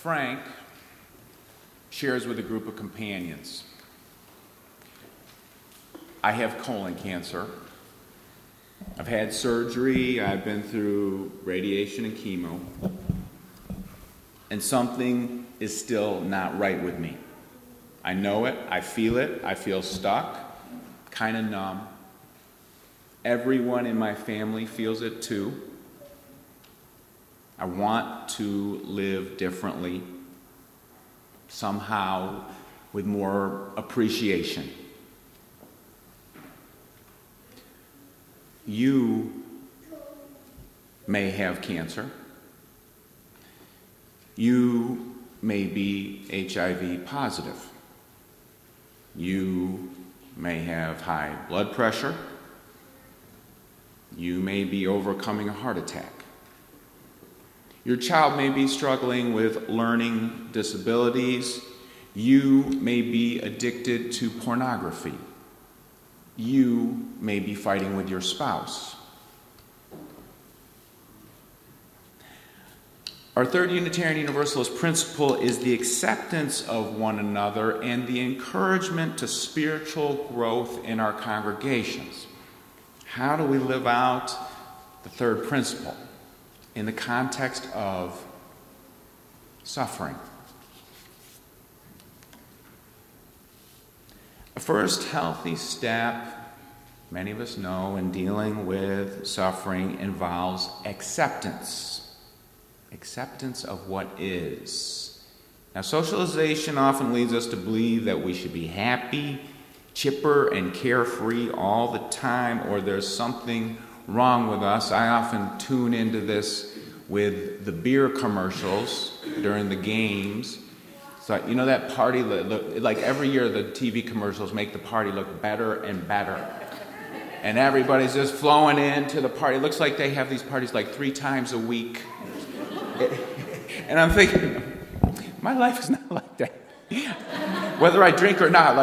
Frank shares with a group of companions, I have colon cancer. I've had surgery. I've been through radiation and chemo. And something is still not right with me. I know it. I feel stuck, kind of numb. Everyone in my family feels it too. I want to live differently, somehow with more appreciation. You may have cancer. You may be HIV positive. You may have high blood pressure. You may be overcoming a heart attack. Your child may be struggling with learning disabilities. You may be addicted to pornography. You may be fighting with your spouse. Our third Unitarian Universalist principle is the acceptance of one another and the encouragement to spiritual growth in our congregations. How do we live out the third principle in the context of suffering? A first healthy step, many of us know, in dealing with suffering involves acceptance. Acceptance of what is. Now, socialization often leads us to believe that we should be happy, chipper, and carefree all the time, or there's something wrong with us. I often tune into this with the beer commercials during the games. So, you know that party, like every year the TV commercials make the party look better and better. And everybody's just flowing into the party. It looks like they have these parties like 3 times a week. And I'm thinking, my life is not like that. Whether I drink or not,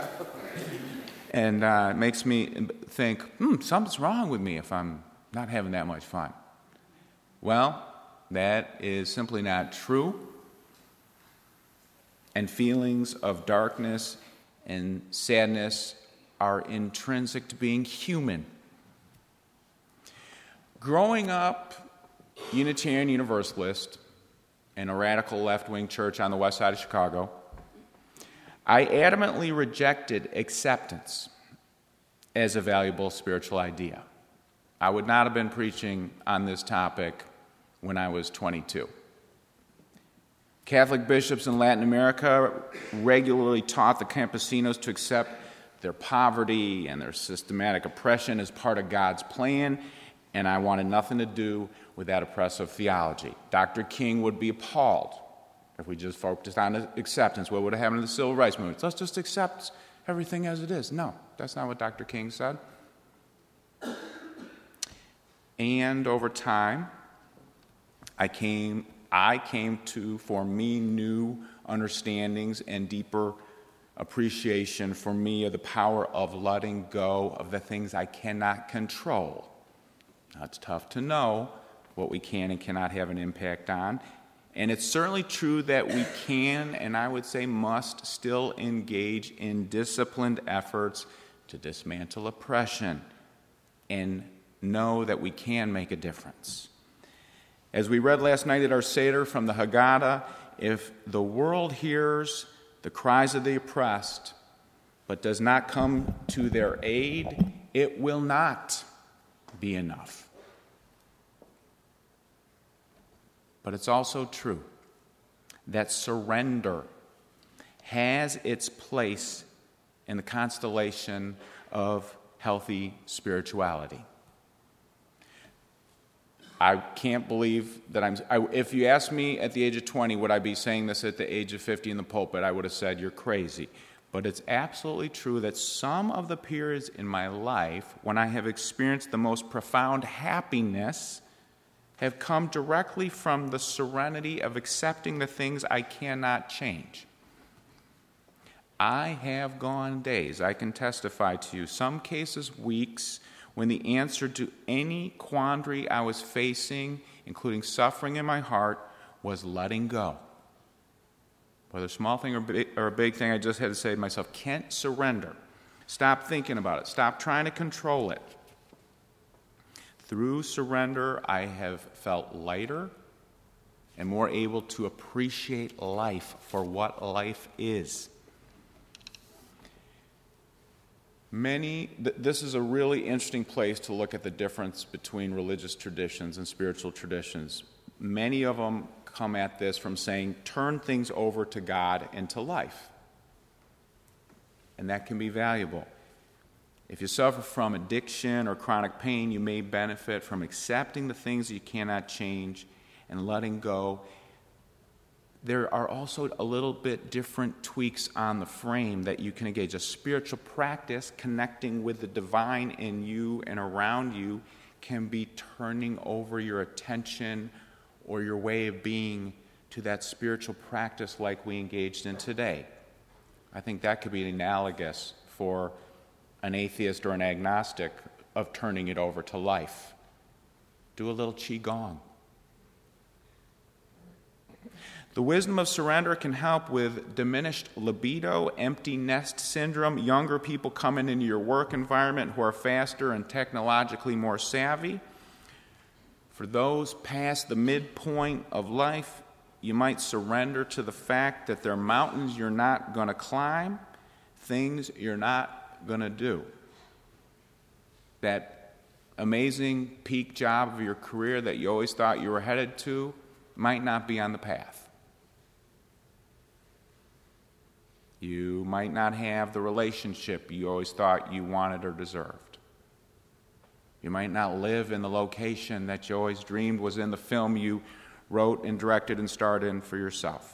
and it makes me think, something's wrong with me if I'm not having that much fun. Well, that is simply not true. And feelings of darkness and sadness are intrinsic to being human. Growing up Unitarian Universalist in a radical left-wing church on the west side of Chicago, I adamantly rejected acceptance as a valuable spiritual idea. I would not have been preaching on this topic when I was 22. Catholic bishops in Latin America regularly taught the campesinos to accept their poverty and their systematic oppression as part of God's plan, and I wanted nothing to do with that oppressive theology. Dr. King would be appalled if we just focused on acceptance. What would have happened to the civil rights movement? Let's just accept everything as it is. No, that's not what Dr. King said. And over time, I came to, for me, new understandings and deeper appreciation for me of the power of letting go of the things I cannot control. Now, it's tough to know what we can and cannot have an impact on. And it's certainly true that we can, and I would say must, still engage in disciplined efforts to dismantle oppression and know that we can make a difference. As we read last night at our Seder from the Haggadah, if the world hears the cries of the oppressed but does not come to their aid, it will not be enough. But it's also true that surrender has its place in the constellation of healthy spirituality. I can't believe that if you asked me at the age of 20, would I be saying this at the age of 50 in the pulpit, I would have said, you're crazy. But it's absolutely true that some of the periods in my life when I have experienced the most profound happiness have come directly from the serenity of accepting the things I cannot change. I have gone days, I can testify to you, some cases weeks, when the answer to any quandary I was facing, including suffering in my heart, was letting go. Whether a small thing or a big thing, I just had to say to myself, Kent, surrender. Stop thinking about it. Stop trying to control it. Through surrender, I have felt lighter and more able to appreciate life for what life is. This is a really interesting place to look at the difference between religious traditions and spiritual traditions. Many of them come at this from saying, turn things over to God and to life. And that can be valuable. If you suffer from addiction or chronic pain, you may benefit from accepting the things you cannot change and letting go. There are also a little bit different tweaks on the frame that you can engage. A spiritual practice connecting with the divine in you and around you can be turning over your attention or your way of being to that spiritual practice like we engaged in today. I think that could be analogous for an atheist or an agnostic of turning it over to life. Do a little qigong. The wisdom of surrender can help with diminished libido, empty nest syndrome, younger people coming into your work environment who are faster and technologically more savvy. For those past the midpoint of life, you might surrender to the fact that there are mountains you're not going to climb, things you're not going to do. That amazing peak job of your career that you always thought you were headed to might not be on the path. You might not have the relationship you always thought you wanted or deserved. You might not live in the location that you always dreamed was in the film you wrote and directed and starred in for yourself.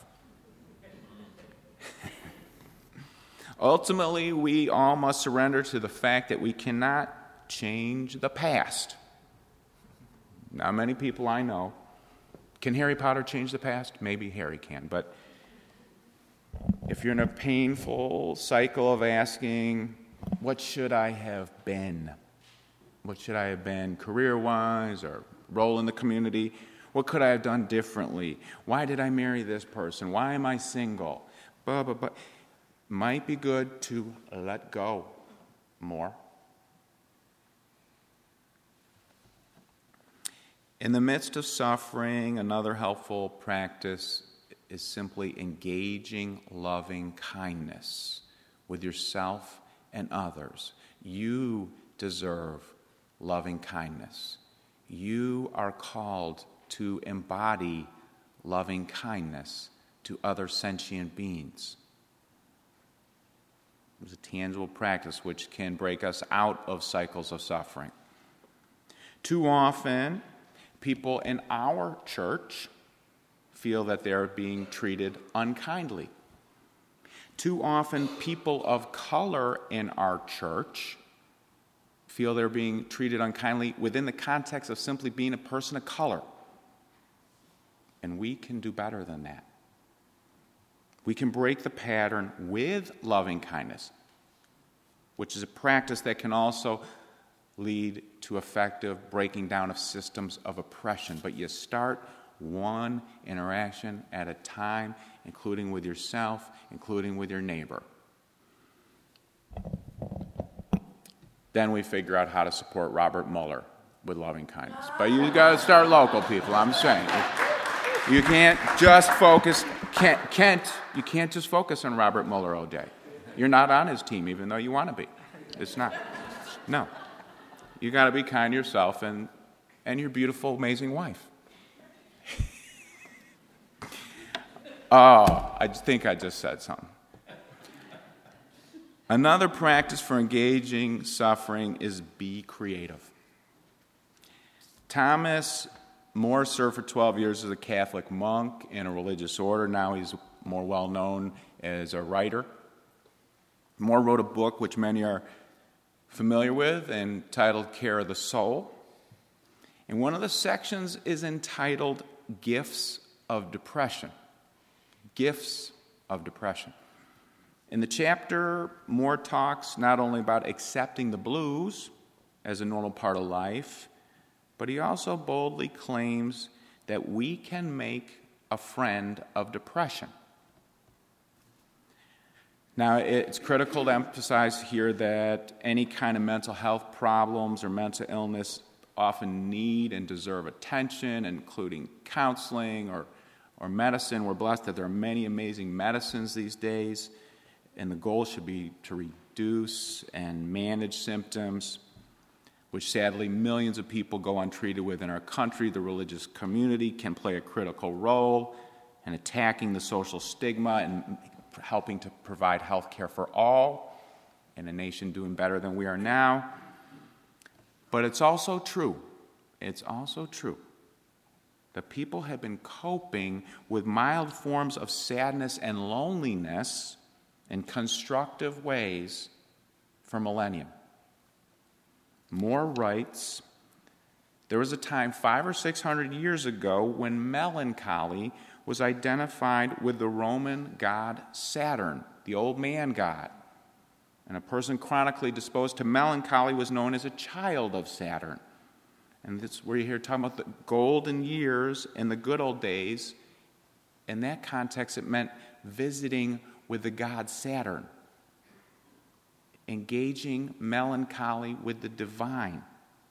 Ultimately, we all must surrender to the fact that we cannot change the past. Not many people I know. Can Harry Potter change the past? Maybe Harry can, but if you're in a painful cycle of asking, what should I have been? What should I have been career-wise or role in the community? What could I have done differently? Why did I marry this person? Why am I single? Blah, blah, blah. Might be good to let go more. In the midst of suffering, another helpful practice is simply engaging loving kindness with yourself and others. You deserve loving kindness. You are called to embody loving kindness to other sentient beings. It's a tangible practice which can break us out of cycles of suffering. Too often, people in our church feel that they're being treated unkindly. Too often, people of color in our church feel they're being treated unkindly within the context of simply being a person of color. And we can do better than that. We can break the pattern with loving kindness, which is a practice that can also lead to effective breaking down of systems of oppression. But you start one interaction at a time, including with yourself, including with your neighbor. Then we figure out how to support Robert Mueller with loving kindness. But you got to start local, people, I'm saying. You can't just focus, you can't just focus on Robert Mueller all day. You're not on his team, even though you want to be. It's not. No. You got to be kind to yourself and your beautiful, amazing wife. Oh, I think I just said something. Another practice for engaging suffering is be creative. Thomas More served for 12 years as a Catholic monk in a religious order. Now he's more well known as a writer. More wrote a book which many are familiar with entitled Care of the Soul. And one of the sections is entitled Gifts of Depression. Gifts of Depression. In the chapter, Moore talks not only about accepting the blues as a normal part of life, but he also boldly claims that we can make a friend of depression. Now, it's critical to emphasize here that any kind of mental health problems or mental illness often need and deserve attention, including counseling or medicine. We're blessed that there are many amazing medicines these days, and the goal should be to reduce and manage symptoms, which sadly millions of people go untreated within our country. The religious community can play a critical role in attacking the social stigma and helping to provide health care for all in a nation doing better than we are now. But it's also true that people have been coping with mild forms of sadness and loneliness in constructive ways for millennia. Moore writes, there was a time 500 or 600 years ago when melancholy was identified with the Roman god Saturn, the old man god. And a person chronically disposed to melancholy was known as a child of Saturn. And that's where you hear talking about the golden years in the good old days. In that context, it meant visiting with the god Saturn, engaging melancholy with the divine.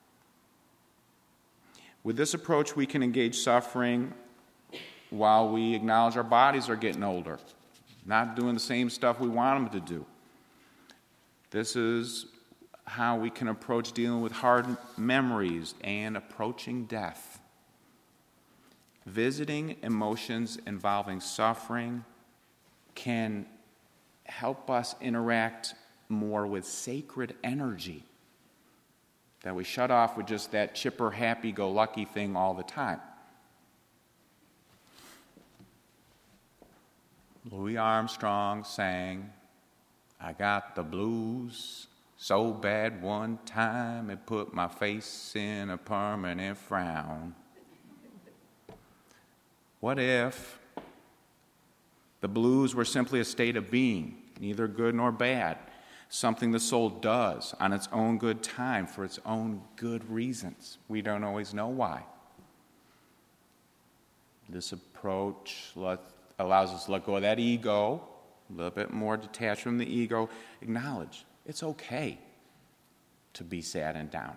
With this approach, we can engage suffering while we acknowledge our bodies are getting older, not doing the same stuff we want them to do. This is how we can approach dealing with hard memories and approaching death. Visiting emotions involving suffering can help us interact more with sacred energy that we shut off with just that chipper, happy-go-lucky thing all the time. Louis Armstrong sang, I got the blues so bad one time it put my face in a permanent frown. What if the blues were simply a state of being, neither good nor bad, something the soul does on its own good time for its own good reasons? We don't always know why. This approach allows us to let go of that ego, a little bit more detached from the ego, acknowledge it's okay to be sad and down.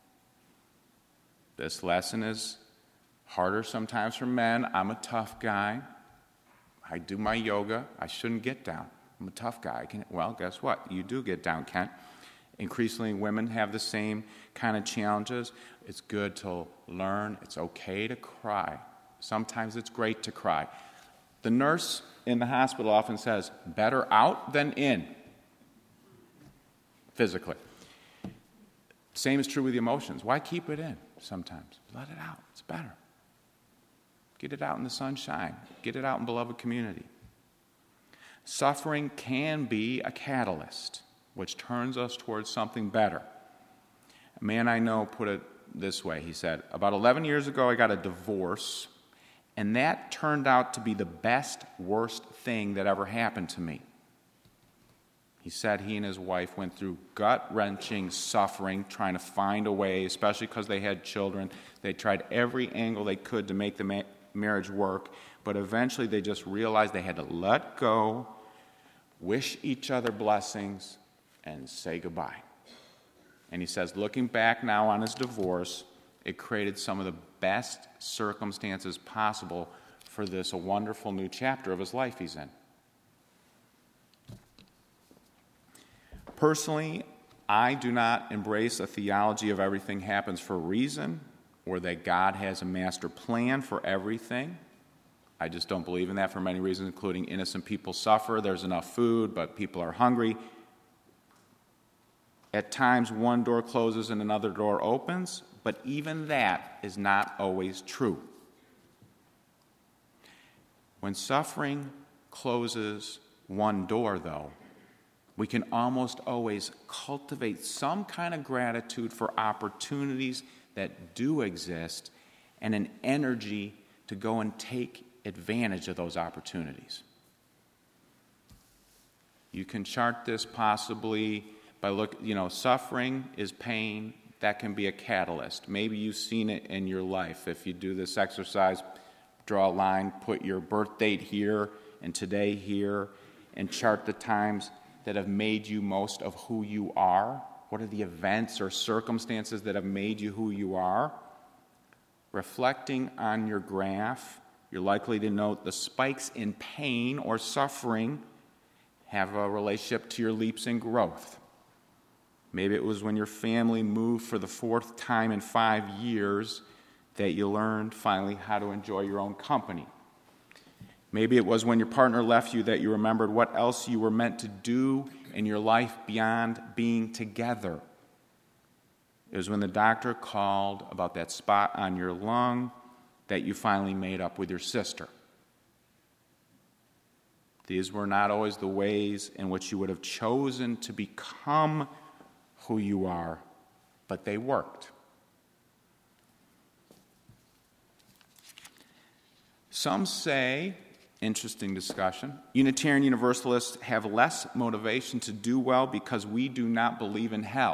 This lesson is harder sometimes for men. I'm a tough guy. I do my yoga. I shouldn't get down. I'm a tough guy. Well, guess what? You do get down, Kent. Increasingly, women have the same kind of challenges. It's good to learn. It's okay to cry. Sometimes it's great to cry. The nurse in the hospital often says, better out than in, physically. Same is true with the emotions. Why keep it in sometimes? Let it out. It's better. Get it out in the sunshine. Get it out in beloved community. Suffering can be a catalyst, which turns us towards something better. A man I know put it this way. He said, about 11 years ago, I got a divorce, and that turned out to be the best, worst thing that ever happened to me. He said he and his wife went through gut-wrenching suffering, trying to find a way, especially because they had children. They tried every angle they could to make the marriage work, but eventually they just realized they had to let go, wish each other blessings, and say goodbye. And he says, looking back now on his divorce, it created some of the best circumstances possible for this, a wonderful new chapter of his life he's in. Personally, I do not embrace a theology of everything happens for a reason or that God has a master plan for everything. I just don't believe in that for many reasons, including innocent people suffer. There's enough food, but people are hungry. At times, one door closes and another door opens, but even that is not always true. When suffering closes one door, though, we can almost always cultivate some kind of gratitude for opportunities that do exist and an energy to go and take advantage of those opportunities. You can chart this possibly by suffering is pain. That can be a catalyst. Maybe you've seen it in your life. If you do this exercise, draw a line, put your birth date here and today here, and chart the times that have made you most of who you are? What are the events or circumstances that have made you who you are? Reflecting on your graph, you're likely to note the spikes in pain or suffering have a relationship to your leaps in growth. Maybe it was when your family moved for the 4th time in 5 years that you learned finally how to enjoy your own company. Maybe it was when your partner left you that you remembered what else you were meant to do in your life beyond being together. It was when the doctor called about that spot on your lung that you finally made up with your sister. These were not always the ways in which you would have chosen to become who you are, but they worked. Some say, interesting discussion, Unitarian Universalists have less motivation to do well because we do not believe in hell.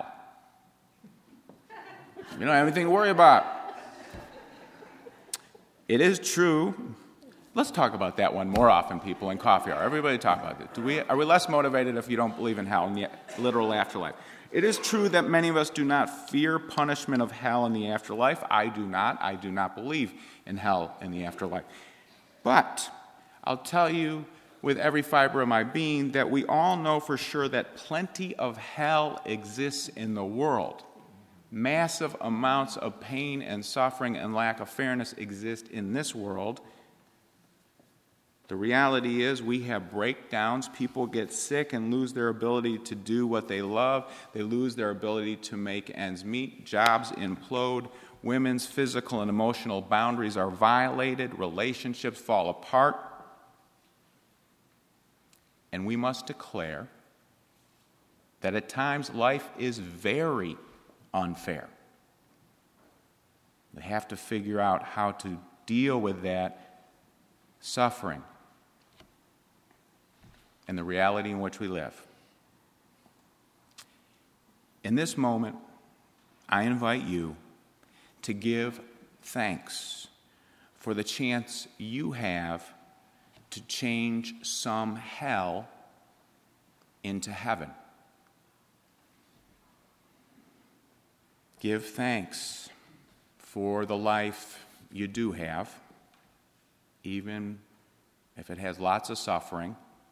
We don't have anything to worry about. It is true. Let's talk about that one more often, people, in coffee hour. Everybody talk about it. Are we less motivated if you don't believe in hell in the literal afterlife? It is true that many of us do not fear punishment of hell in the afterlife. I do not. I do not believe in hell in the afterlife. But I'll tell you with every fiber of my being that we all know for sure that plenty of hell exists in the world. Massive amounts of pain and suffering and lack of fairness exist in this world. The reality is we have breakdowns. People get sick and lose their ability to do what they love. They lose their ability to make ends meet. Jobs implode. Women's physical and emotional boundaries are violated. Relationships fall apart. And we must declare that at times life is very unfair. We have to figure out how to deal with that suffering and the reality in which we live. In this moment, I invite you to give thanks for the chance you have to change some hell into heaven. Give thanks for the life you do have, even if it has lots of suffering.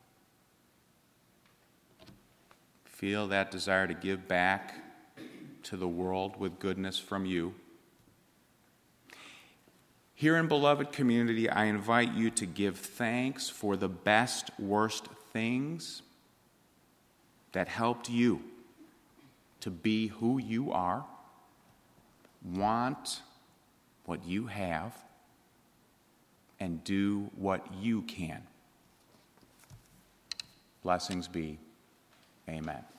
Feel that desire to give back to the world with goodness from you. Here in Beloved Community, I invite you to give thanks for the best, worst things that helped you to be who you are, want what you have, and do what you can. Blessings be. Amen.